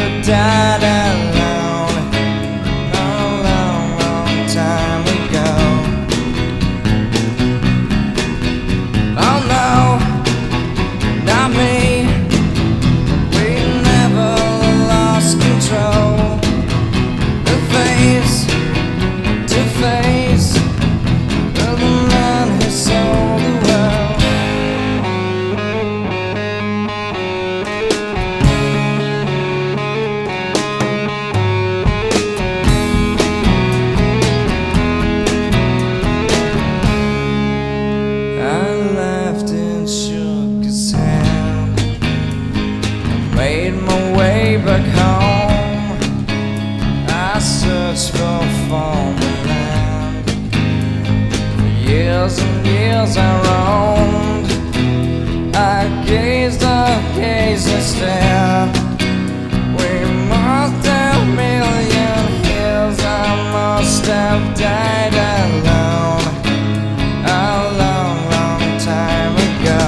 died alone a long, long time ago. Oh no, not me. We never lost control. The face to face of the man who sold the world. I laughed and shook his hand. I made my way back home. I searched for foreign land. For years and years I roamed. I gazed and stared. We must have million years. I must have died alone a long, long time ago.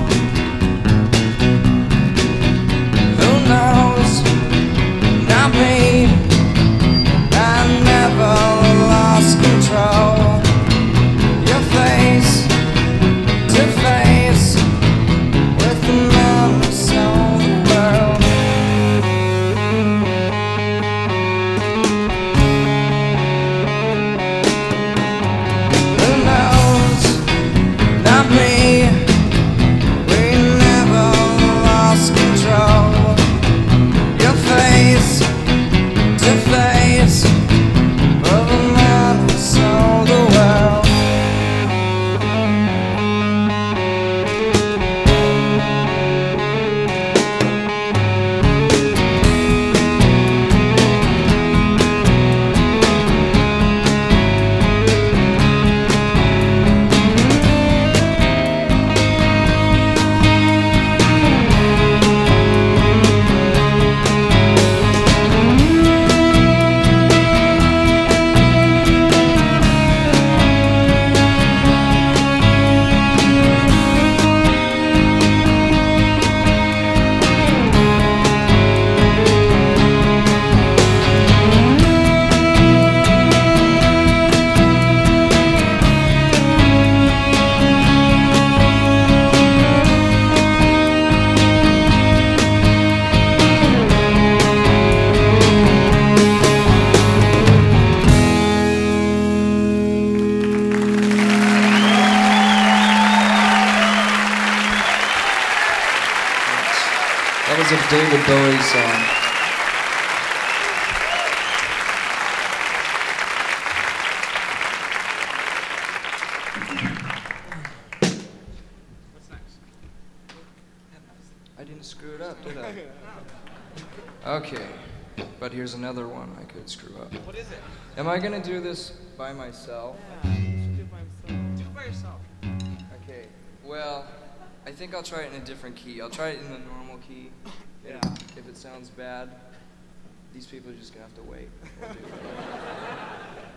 Who knows? Not me. I never lost control. Your face to face with the man who sold the world. Who knows? Not me. We never lost control. Your face to face of a man who sold the world. That was a David Bowie song. What's next? I didn't screw it up, did I? Okay, but here's another one I could screw up. What is it? Am I gonna do this by myself? Yeah, you should do it by yourself. Do it by yourself. Okay, well, I think I'll try it in a different key. I'll try it in the normal key. Yeah. If it sounds bad, these people are just gonna have to wait.